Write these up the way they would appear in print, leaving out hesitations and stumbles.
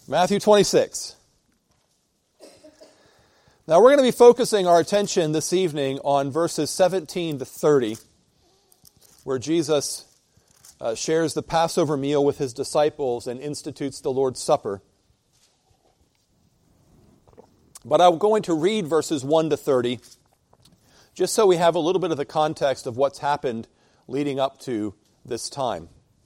Matthew 26. Now we're going to be focusing our attention this evening on verses 17 to 30, where Jesus shares the Passover meal with his disciples and institutes the Lord's Supper. But I'm going to read verses 1 to 30, just so we have a little bit of the context of what's happened leading up to this time.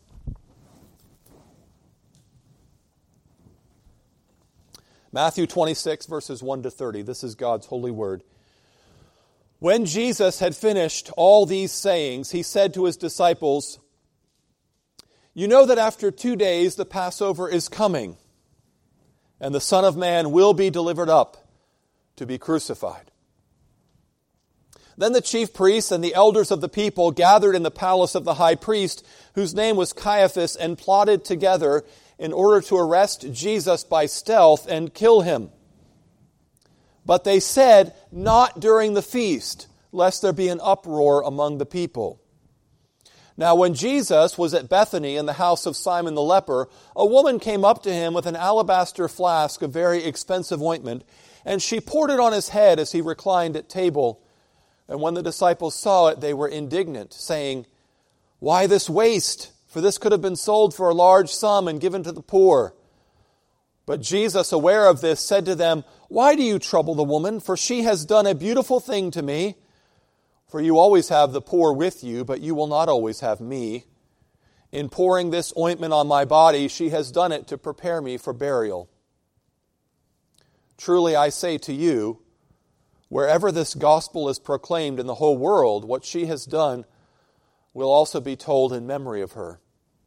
Matthew 26, verses 1 to 30. This is God's holy word. When Jesus had finished all these sayings, he said to his disciples, "You know that after 2 days the Passover is coming, and the Son of Man will be delivered up to be crucified." Then the chief priests and the elders of the people gathered in the palace of the high priest, whose name was Caiaphas, and plotted together in order to arrest Jesus by stealth and kill him. But they said, "Not during the feast, lest there be an uproar among the people." Now when Jesus was at Bethany in the house of Simon the leper, a woman came up to him with an alabaster flask of very expensive ointment, and she poured it on his head as he reclined at table. And when the disciples saw it, they were indignant, saying, "Why this waste? For this could have been sold for a large sum and given to the poor." But Jesus, aware of this, said to them, "Why do you trouble the woman? For she has done a beautiful thing to me. For you always have the poor with you, but you will not always have me. In pouring this ointment on my body, she has done it to prepare me for burial. Truly I say to you, wherever this gospel is proclaimed in the whole world, what she has done will also be told in memory of her."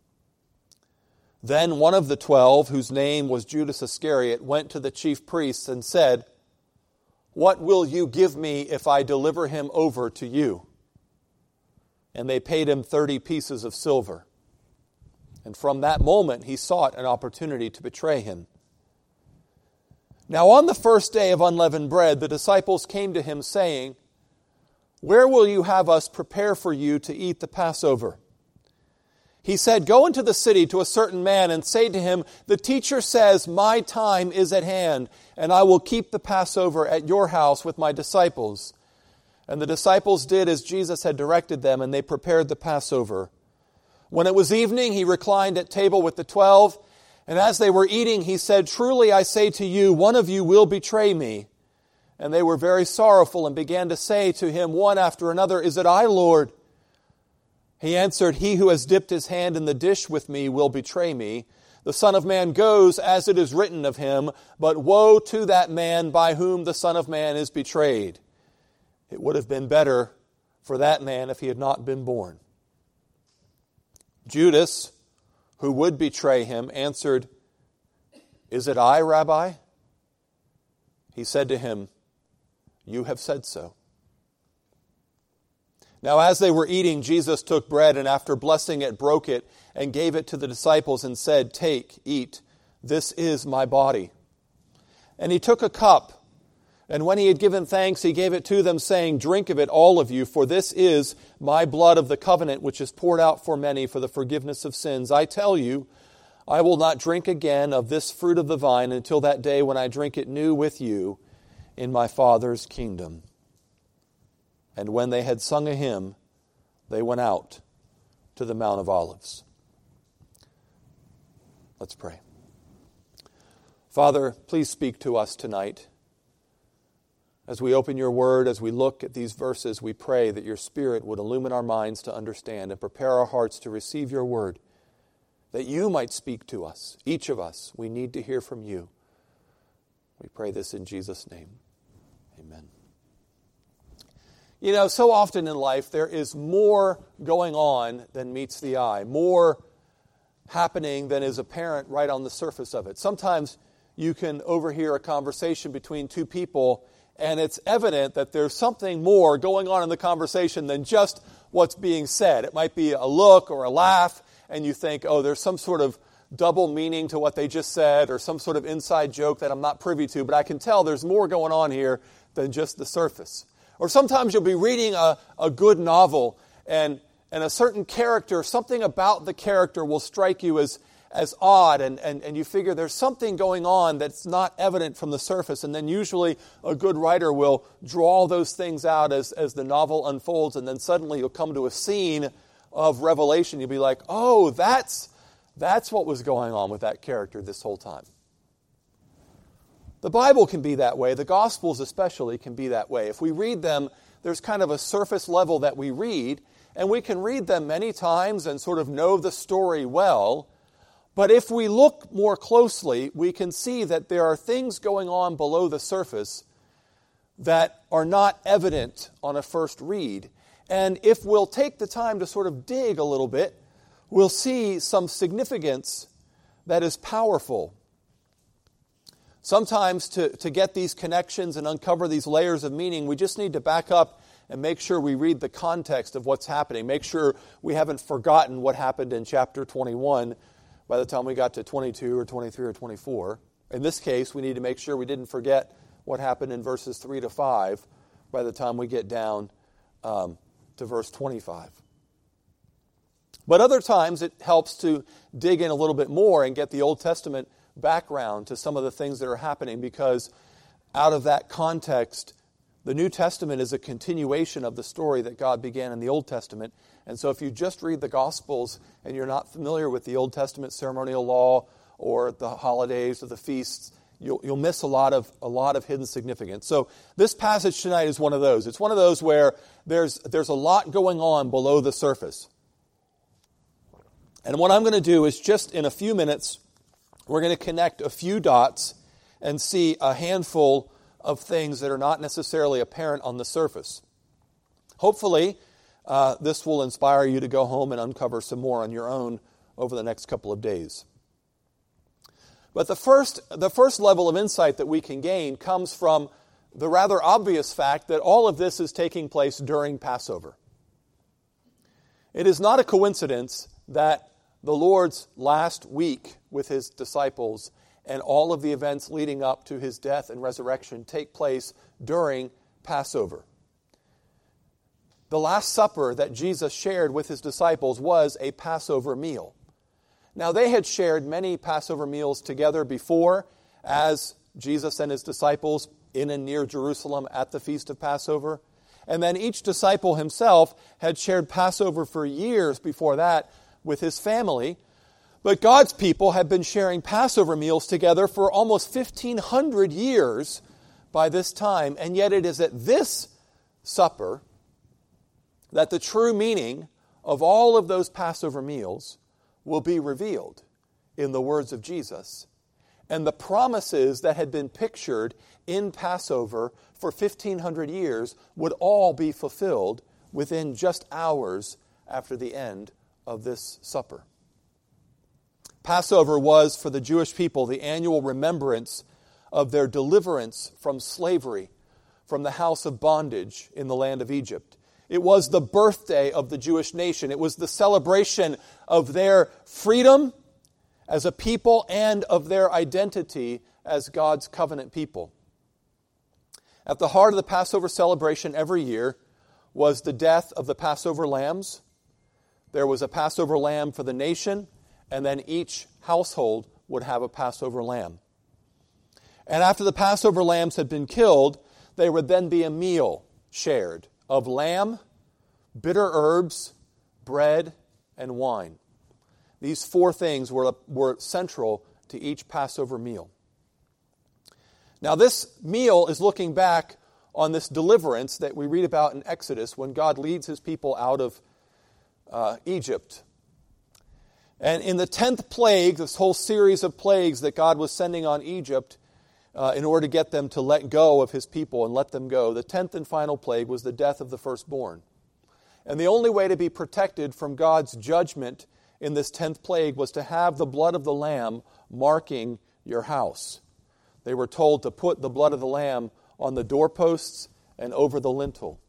Then one of the 12, whose name was Judas Iscariot, went to the chief priests and said, "What will you give me if I deliver him over to you?" And they paid him 30 pieces of silver. And from that moment he sought an opportunity to betray him. Now on the first day of unleavened bread, the disciples came to him saying, "Where will you have us prepare for you to eat the Passover?" He said, "Go into the city to a certain man and say to him, 'The teacher says, my time is at hand, and I will keep the Passover at your house with my disciples.' And the disciples did as Jesus had directed them, and they prepared the Passover. When it was evening, he reclined at table with the 12, and as they were eating, he said, 'Truly I say to you, one of you will betray me.' And they were very sorrowful and began to say to him one after another, 'Is it I, Lord?' He answered, 'He who has dipped his hand in the dish with me will betray me. The Son of Man goes as it is written of him, but woe to that man by whom the Son of Man is betrayed. It would have been better for that man if he had not been born.' Judas, who would betray him, answered, 'Is it I, Rabbi?' He said to him, 'You have said so.' Now as they were eating, Jesus took bread, and after blessing it, broke it, and gave it to the disciples, and said, 'Take, eat, this is my body.' And he took a cup, and when he had given thanks, he gave it to them, saying, 'Drink of it, all of you, for this is my blood of the covenant, which is poured out for many for the forgiveness of sins. I tell you, I will not drink again of this fruit of the vine until that day when I drink it new with you in my Father's kingdom.' And when they had sung a hymn, they went out to the Mount of Olives." Let's pray. Father, please speak to us tonight. As we open your word, as we look at these verses, we pray that your Spirit would illumine our minds to understand and prepare our hearts to receive your word, that you might speak to us, each of us. We need to hear from you. We pray this in Jesus' name. Amen. You know, so often in life there is more going on than meets the eye, more happening than is apparent right on the surface of it. Sometimes you can overhear a conversation between two people, and it's evident that there's something more going on in the conversation than just what's being said. It might be a look or a laugh, and you think, oh, there's some sort of double meaning to what they just said, or some sort of inside joke that I'm not privy to, but I can tell there's more going on here than just the surface. Or sometimes you'll be reading a good novel, and a certain character, something about the character will strike you as as odd, and you figure there's something going on that's not evident from the surface, and then usually a good writer will draw those things out as the novel unfolds, and then suddenly you'll come to a scene of revelation. You'll be like, oh, that's what was going on with that character this whole time. The Bible can be that way. The Gospels especially can be that way. If we read them, there's kind of a surface level that we read, and we can read them many times and sort of know the story well. But if we look more closely, we can see that there are things going on below the surface that are not evident on a first read. And if we'll take the time to sort of dig a little bit, we'll see some significance that is powerful. Sometimes to get these connections and uncover these layers of meaning, we just need to back up and make sure we read the context of what's happening. Make sure we haven't forgotten what happened in chapter 21 by the time we got to 22 or 23 or 24. In this case, we need to make sure we didn't forget what happened in verses 3 to 5 by the time we get down to verse 25. But other times it helps to dig in a little bit more and get the Old Testament background to some of the things that are happening, because out of that context, the New Testament is a continuation of the story that God began in the Old Testament. And so if you just read the Gospels and you're not familiar with the Old Testament ceremonial law or the holidays or the feasts, you'll miss a lot of hidden significance. So this passage tonight is one of those. It's one of those where there's a lot going on below the surface. And what I'm going to do is just in a few minutes, we're going to connect a few dots and see a handful of things that are not necessarily apparent on the surface. Hopefully, this will inspire you to go home and uncover some more on your own over the next couple of days. But the first level of insight that we can gain comes from the rather obvious fact that all of this is taking place during Passover. It is not a coincidence that the Lord's last week with his disciples and all of the events leading up to his death and resurrection take place during Passover. The Last Supper that Jesus shared with his disciples was a Passover meal. Now, they had shared many Passover meals together before as Jesus and his disciples in and near Jerusalem at the Feast of Passover. And then each disciple himself had shared Passover for years before that with his family. But God's people have been sharing Passover meals together for almost 1,500 years by this time. And yet it is at this supper that the true meaning of all of those Passover meals will be revealed in the words of Jesus. And the promises that had been pictured in Passover for 1,500 years would all be fulfilled within just hours after the end of this supper. Passover was, for the Jewish people, the annual remembrance of their deliverance from slavery, from the house of bondage in the land of Egypt. It was the birthday of the Jewish nation. It was the celebration of their freedom as a people and of their identity as God's covenant people. At the heart of the Passover celebration every year was the death of the Passover lambs. There was a Passover lamb for the nation, and then each household would have a Passover lamb. And after the Passover lambs had been killed, there would then be a meal shared of lamb, bitter herbs, bread, and wine. These four things were central to each Passover meal. Now, this meal is looking back on this deliverance that we read about in Exodus when God leads his people out of Egypt. And in the 10th plague, this whole series of plagues that God was sending on Egypt in order to get them to let go of his people and let them go, the 10th and final plague was the death of the firstborn. And the only way to be protected from God's judgment in this 10th plague was to have the blood of the lamb marking your house. They were told to put the blood of the lamb on the doorposts and over the lintel.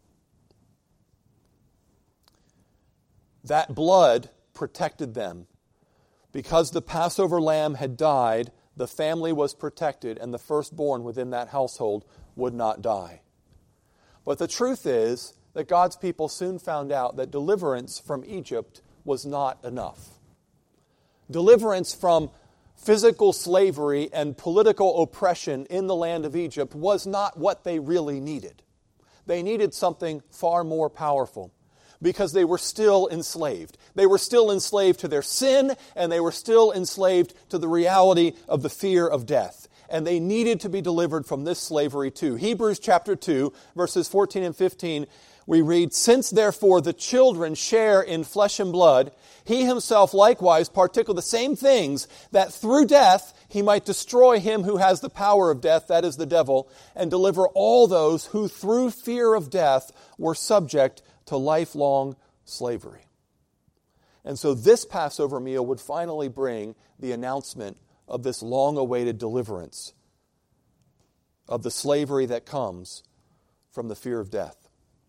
That blood protected them. Because the Passover lamb had died, the family was protected, and the firstborn within that household would not die. But the truth is that God's people soon found out that deliverance from Egypt was not enough. Deliverance from physical slavery and political oppression in the land of Egypt was not what they really needed. They needed something far more powerful because they were still enslaved. They were still enslaved to their sin, and they were still enslaved to the reality of the fear of death. And they needed to be delivered from this slavery too. Hebrews chapter 2, verses 14 and 15, we read, "Since therefore the children share in flesh and blood, he himself likewise partook of the same things, that through death he might destroy him who has the power of death, that is the devil, and deliver all those who through fear of death were subject to lifelong slavery." And so this Passover meal would finally bring the announcement of this long-awaited deliverance of the slavery that comes from the fear of death.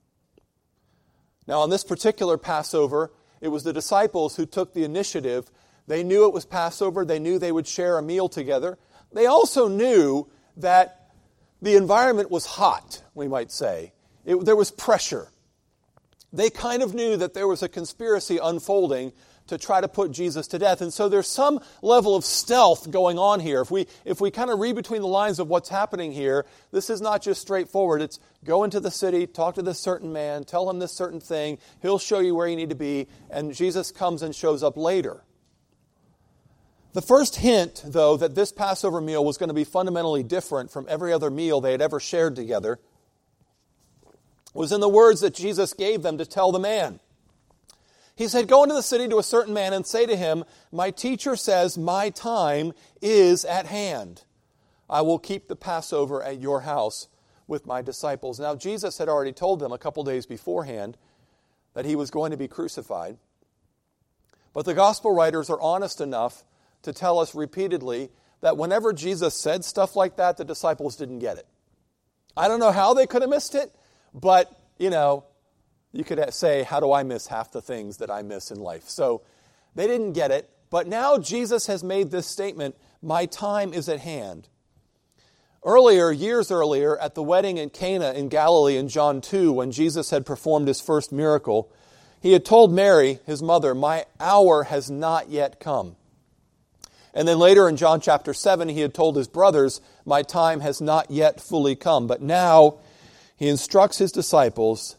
Now, on this particular Passover, it was the disciples who took the initiative. They knew it was Passover. They knew they would share a meal together. They also knew that the environment was hot, we might say. There was pressure. They kind of knew that there was a conspiracy unfolding to try to put Jesus to death. And so there's some level of stealth going on here. If we kind of read between the lines of what's happening here, this is not just straightforward. It's go into the city, talk to this certain man, tell him this certain thing, he'll show you where you need to be, and Jesus comes and shows up later. The first hint, though, that this Passover meal was going to be fundamentally different from every other meal they had ever shared together was in the words that Jesus gave them to tell the man. He said, "Go into the city to a certain man and say to him, 'My teacher says, my time is at hand. I will keep the Passover at your house with my disciples.'" Now, Jesus had already told them a couple days beforehand that he was going to be crucified. But the gospel writers are honest enough to tell us repeatedly that whenever Jesus said stuff like that, the disciples didn't get it. I don't know how they could have missed it, but, you could say, how do I miss half the things that I miss in life? So they didn't get it. But now Jesus has made this statement, "My time is at hand." Years earlier, at the wedding in Cana in Galilee in John 2, when Jesus had performed his first miracle, he had told Mary, his mother, "My hour has not yet come." And then later in John chapter 7, he had told his brothers, "My time has not yet fully come." But now he instructs his disciples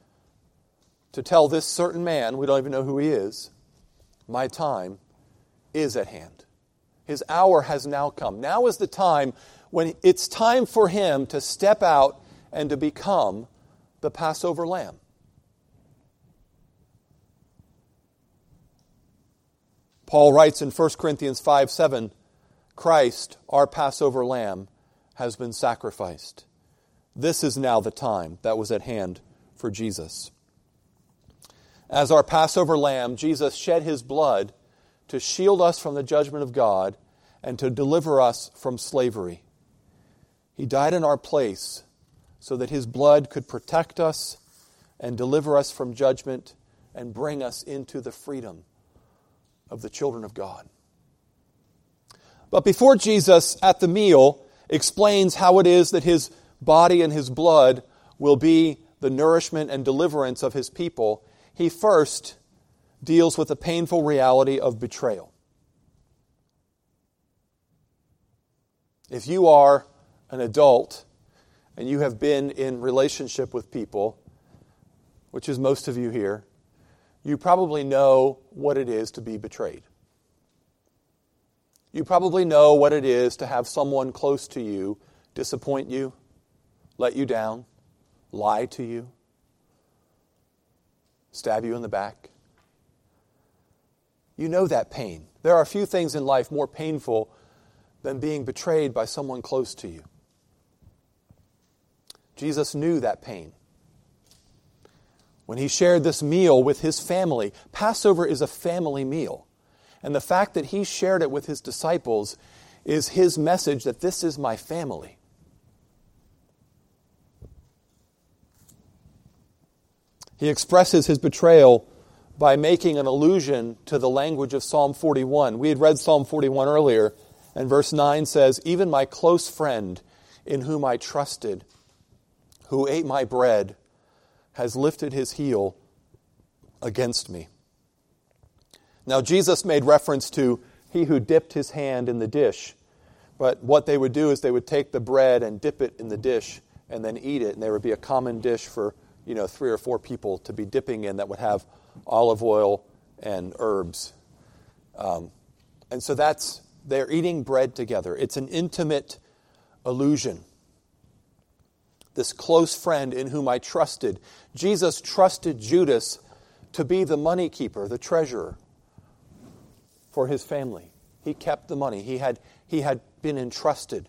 to tell this certain man, we don't even know who he is, "My time is at hand." His hour has now come. Now is the time when it's time for him to step out and to become the Passover lamb. Paul writes in 1 Corinthians 5:7, "Christ, our Passover lamb, has been sacrificed." This is now the time that was at hand for Jesus. As our Passover lamb, Jesus shed his blood to shield us from the judgment of God and to deliver us from slavery. He died in our place so that his blood could protect us and deliver us from judgment and bring us into the freedom of the children of God. But before Jesus, at the meal, explains how it is that his body and his blood will be the nourishment and deliverance of his people, he first deals with the painful reality of betrayal. If you are an adult and you have been in relationship with people, which is most of you here, you probably know what it is to be betrayed. You probably know what it is to have someone close to you disappoint you, let you down, lie to you, stab you in the back. You know that pain. There are few things in life more painful than being betrayed by someone close to you. Jesus knew that pain. When he shared this meal with his family, Passover is a family meal. And the fact that he shared it with his disciples is his message that this is my family. He expresses his betrayal by making an allusion to the language of Psalm 41. We had read Psalm 41 earlier, and verse 9 says, "Even my close friend, in whom I trusted, who ate my bread, has lifted his heel against me." Now, Jesus made reference to he who dipped his hand in the dish. But what they would do is they would take the bread and dip it in the dish and then eat it. And there would be a common dish for, 3 or 4 people to be dipping in that would have olive oil and herbs. And so they're eating bread together. It's an intimate allusion. This close friend in whom I trusted. Jesus trusted Judas to be the money keeper, the treasurer for his family. He kept the money. He had been entrusted.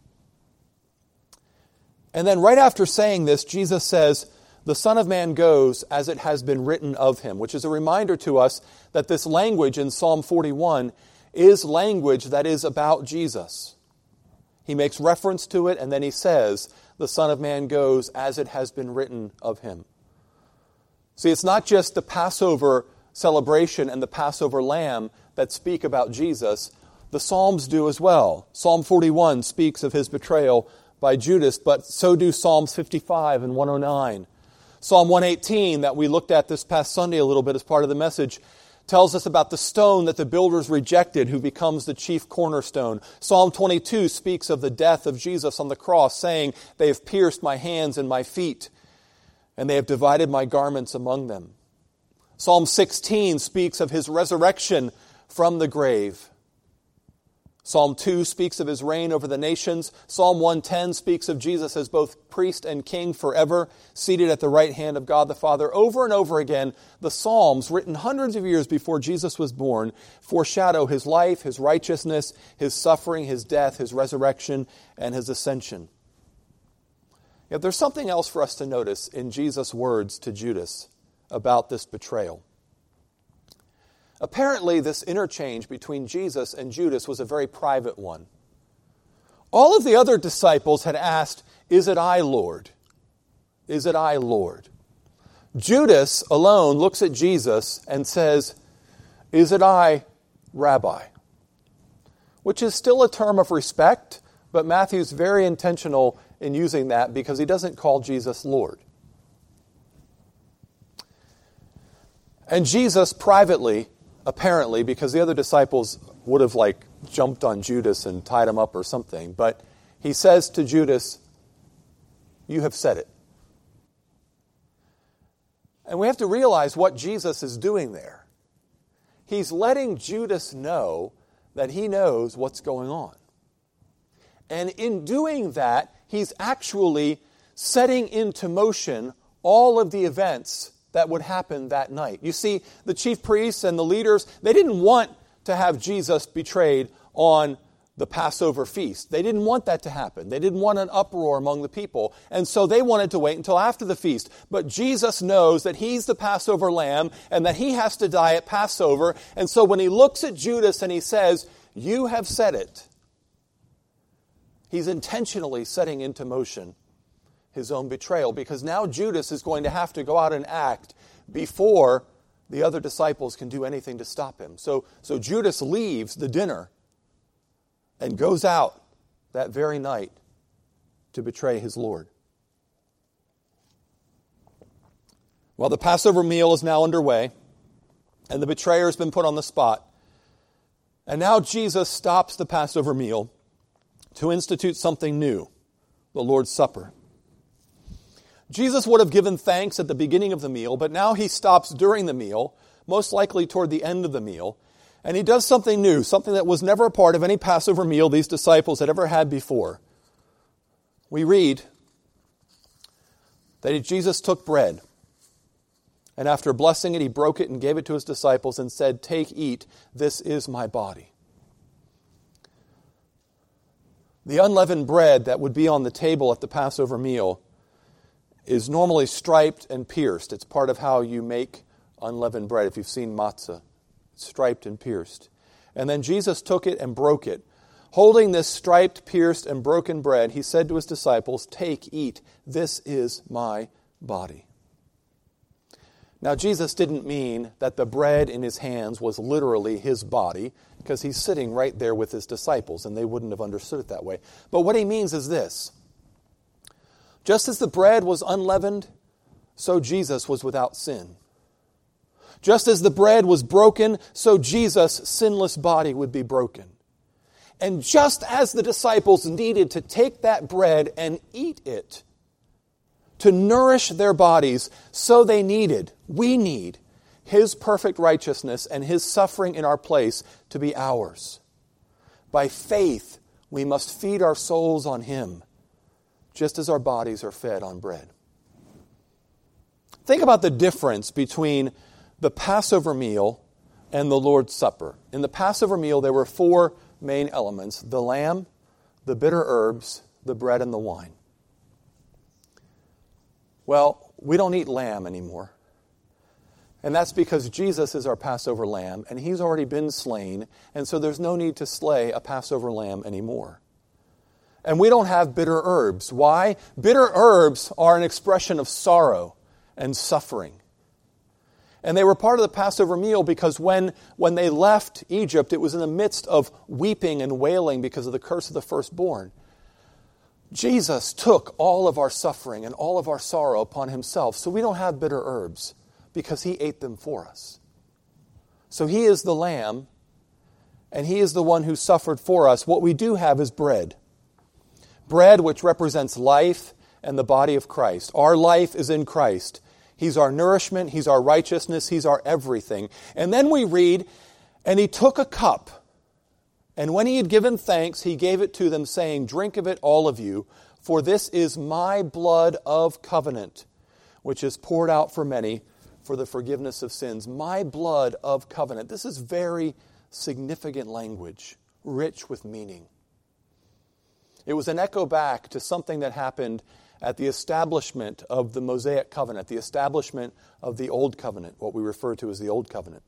And then right after saying this, Jesus says, the Son of Man goes as it has been written of him, which is a reminder to us that this language in Psalm 41 is language that is about Jesus. He makes reference to it, and then he says, the Son of Man goes as it has been written of him. See, it's not just the Passover celebration and the Passover lamb that speak about Jesus. The Psalms do as well. Psalm 41 speaks of his betrayal by Judas, but so do Psalms 55 and 109. Psalm 118 that we looked at this past Sunday a little bit as part of the message tells us about the stone that the builders rejected who becomes the chief cornerstone. Psalm 22 speaks of the death of Jesus on the cross, saying, they have pierced my hands and my feet, and they have divided my garments among them. Psalm 16 speaks of his resurrection from the grave. Psalm 2 speaks of his reign over the nations. Psalm 110 speaks of Jesus as both priest and king forever, seated at the right hand of God the Father. Over and over again, the Psalms, written hundreds of years before Jesus was born, foreshadow his life, his righteousness, his suffering, his death, his resurrection, and his ascension. Yet there's something else for us to notice in Jesus' words to Judas about this betrayal. Apparently, this interchange between Jesus and Judas was a very private one. All of the other disciples had asked, is it I, Lord? Is it I, Lord? Judas alone looks at Jesus and says, is it I, Rabbi? Which is still a term of respect, but Matthew's very intentional in using that because he doesn't call Jesus Lord. And Jesus privately, apparently, because the other disciples would have jumped on Judas and tied him up or something, but he says to Judas, you have said it. And we have to realize what Jesus is doing there. He's letting Judas know that he knows what's going on. And in doing that, he's actually setting into motion all of the events that would happen that night. You see, the chief priests and the leaders, they didn't want to have Jesus betrayed on the Passover feast. They didn't want that to happen. They didn't want an uproar among the people. And so they wanted to wait until after the feast. But Jesus knows that he's the Passover lamb and that he has to die at Passover. And so when he looks at Judas and he says, you have said it, he's intentionally setting into motion his own betrayal, because now Judas is going to have to go out and act before the other disciples can do anything to stop him. So Judas leaves the dinner and goes out that very night to betray his Lord. Well, the Passover meal is now underway, and the betrayer has been put on the spot. And now Jesus stops the Passover meal to institute something new, the Lord's Supper. Jesus would have given thanks at the beginning of the meal, but now he stops during the meal, most likely toward the end of the meal, and he does something new, something that was never a part of any Passover meal these disciples had ever had before. We read that Jesus took bread, and after blessing it, he broke it and gave it to his disciples and said, take, eat, this is my body. The unleavened bread that would be on the table at the Passover meal is normally striped and pierced. It's part of how you make unleavened bread. If you've seen matzah, it's striped and pierced. And then Jesus took it and broke it. Holding this striped, pierced, and broken bread, he said to his disciples, take, eat, this is my body. Now, Jesus didn't mean that the bread in his hands was literally his body, because he's sitting right there with his disciples, and they wouldn't have understood it that way. But what he means is this. Just as the bread was unleavened, so Jesus was without sin. Just as the bread was broken, so Jesus' sinless body would be broken. And just as the disciples needed to take that bread and eat it, to nourish their bodies, so we need His perfect righteousness and His suffering in our place to be ours. By faith, we must feed our souls on Him, just as our bodies are fed on bread. Think about the difference between the Passover meal and the Lord's Supper. In the Passover meal, there were 4 main elements: the lamb, the bitter herbs, the bread, and the wine. Well, we don't eat lamb anymore. And that's because Jesus is our Passover lamb, and He's already been slain, and so there's no need to slay a Passover lamb anymore. And we don't have bitter herbs. Why? Bitter herbs are an expression of sorrow and suffering. And they were part of the Passover meal because when they left Egypt, it was in the midst of weeping and wailing because of the curse of the firstborn. Jesus took all of our suffering and all of our sorrow upon Himself, so we don't have bitter herbs because He ate them for us. So He is the Lamb, and He is the one who suffered for us. What we do have is bread. Bread which represents life and the body of Christ. Our life is in Christ. He's our nourishment, He's our righteousness, He's our everything. And then we read, and He took a cup, and when He had given thanks, He gave it to them, saying, "Drink of it, all of you, for this is my blood of covenant, which is poured out for many for the forgiveness of sins." My blood of covenant. This is very significant language, rich with meaning. It was an echo back to something that happened at the establishment of the Mosaic covenant, the establishment of the Old Covenant, what we refer to as the Old Covenant.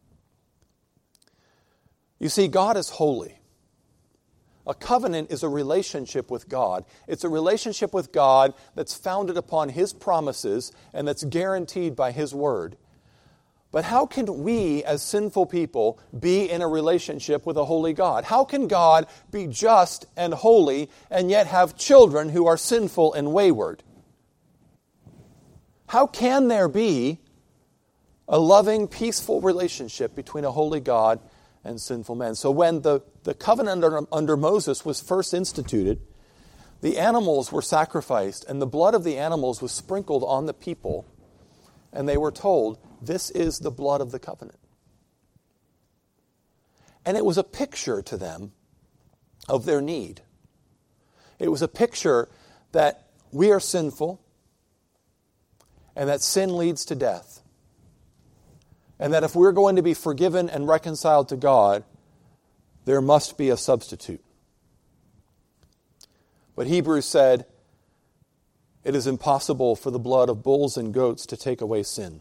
You see, God is holy. A covenant is a relationship with God. It's a relationship with God that's founded upon His promises and that's guaranteed by His word. But how can we, as sinful people, be in a relationship with a holy God? How can God be just and holy and yet have children who are sinful and wayward? How can there be a loving, peaceful relationship between a holy God and sinful men? So when the covenant under Moses was first instituted, the animals were sacrificed and the blood of the animals was sprinkled on the people, and they were told, "This is the blood of the covenant." And it was a picture to them of their need. It was a picture that we are sinful and that sin leads to death. And that if we're going to be forgiven and reconciled to God, there must be a substitute. But Hebrews said, it is impossible for the blood of bulls and goats to take away sin.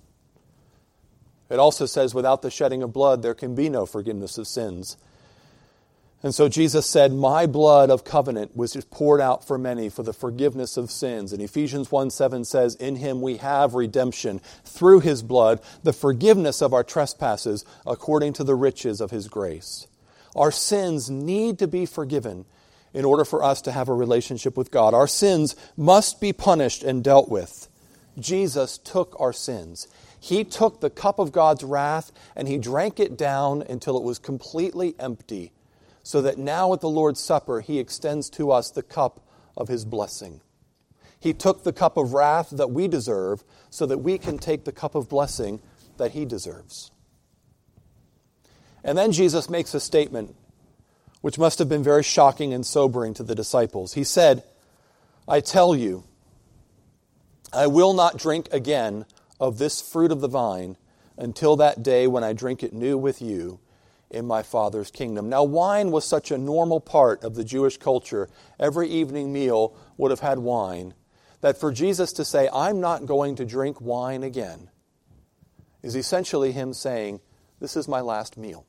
It also says, without the shedding of blood, there can be no forgiveness of sins. And so Jesus said, my blood of covenant was poured out for many for the forgiveness of sins. And Ephesians 1:7 says, in Him we have redemption through His blood, the forgiveness of our trespasses according to the riches of His grace. Our sins need to be forgiven in order for us to have a relationship with God. Our sins must be punished and dealt with. Jesus took our sins. He took the cup of God's wrath and He drank it down until it was completely empty, so that now at the Lord's Supper He extends to us the cup of His blessing. He took the cup of wrath that we deserve so that we can take the cup of blessing that He deserves. And then Jesus makes a statement which must have been very shocking and sobering to the disciples. He said, I tell you, I will not drink again of this fruit of the vine until that day when I drink it new with you in my Father's kingdom. Now, wine was such a normal part of the Jewish culture. Every evening meal would have had wine. That for Jesus to say, I'm not going to drink wine again, is essentially Him saying, this is my last meal.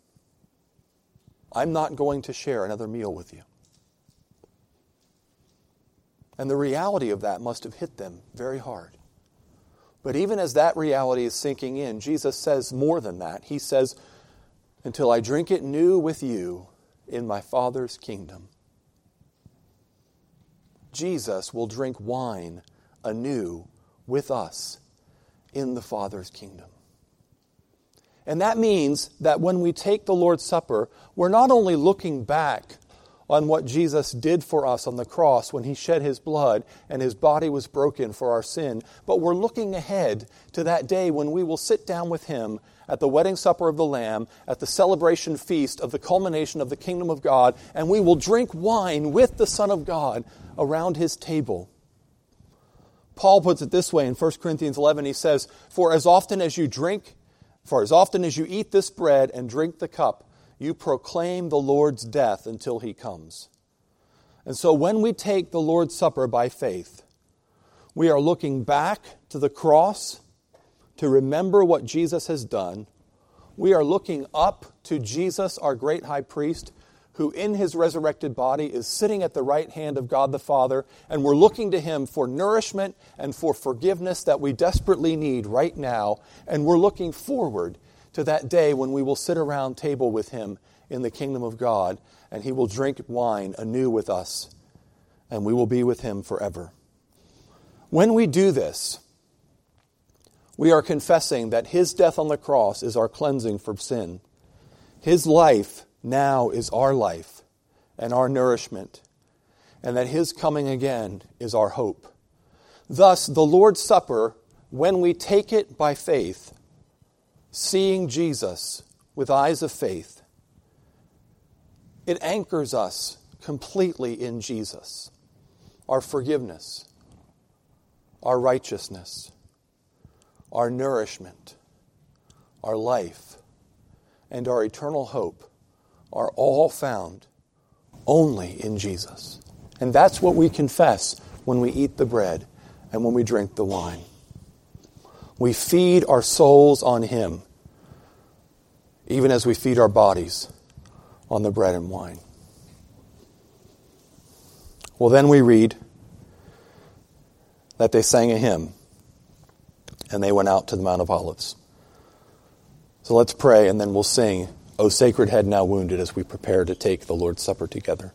I'm not going to share another meal with you. And the reality of that must have hit them very hard. But even as that reality is sinking in, Jesus says more than that. He says, until I drink it new with you in my Father's kingdom. Jesus will drink wine anew with us in the Father's kingdom. And that means that when we take the Lord's Supper, we're not only looking back on what Jesus did for us on the cross when he shed his blood and his body was broken for our sin, but we're looking ahead to that day when we will sit down with him at the wedding supper of the Lamb, at the celebration feast of the culmination of the kingdom of God, and we will drink wine with the Son of God around his table. Paul puts it this way in 1 Corinthians 11. He says, For as often as you eat this bread and drink the cup, you proclaim the Lord's death until he comes. And so when we take the Lord's Supper by faith, we are looking back to the cross to remember what Jesus has done. We are looking up to Jesus, our great high priest, who in his resurrected body is sitting at the right hand of God the Father, and we're looking to him for nourishment and for forgiveness that we desperately need right now, and we're looking forward to that day when we will sit around table with him in the kingdom of God, and he will drink wine anew with us, and we will be with him forever. When we do this, we are confessing that his death on the cross is our cleansing from sin. His life now is our life and our nourishment, and that his coming again is our hope. Thus, the Lord's Supper, when we take it by faith, seeing Jesus with eyes of faith, it anchors us completely in Jesus, our forgiveness, our righteousness, our nourishment, our life, and our eternal hope are all found only in Jesus. And that's what we confess when we eat the bread and when we drink the wine. We feed our souls on him, even as we feed our bodies on the bread and wine. Well, then we read that they sang a hymn, and they went out to the Mount of Olives. So let's pray, and then we'll sing, O Sacred Head Now Wounded, as we prepare to take the Lord's Supper together.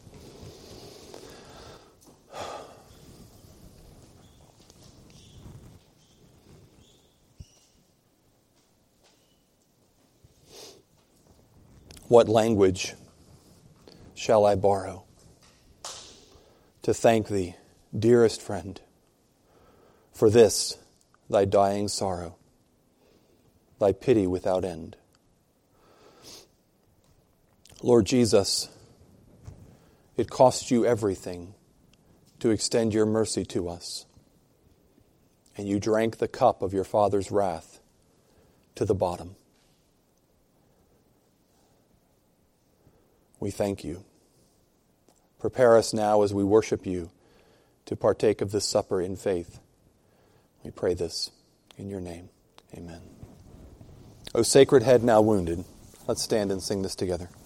What language shall I borrow to thank thee, dearest friend, for this thy dying sorrow, thy pity without end? Lord Jesus, it cost you everything to extend your mercy to us, and you drank the cup of your Father's wrath to the bottom. We thank you. Prepare us now as we worship you to partake of this supper in faith. We pray this in your name. Amen. O Sacred Head Now Wounded, let's stand and sing this together.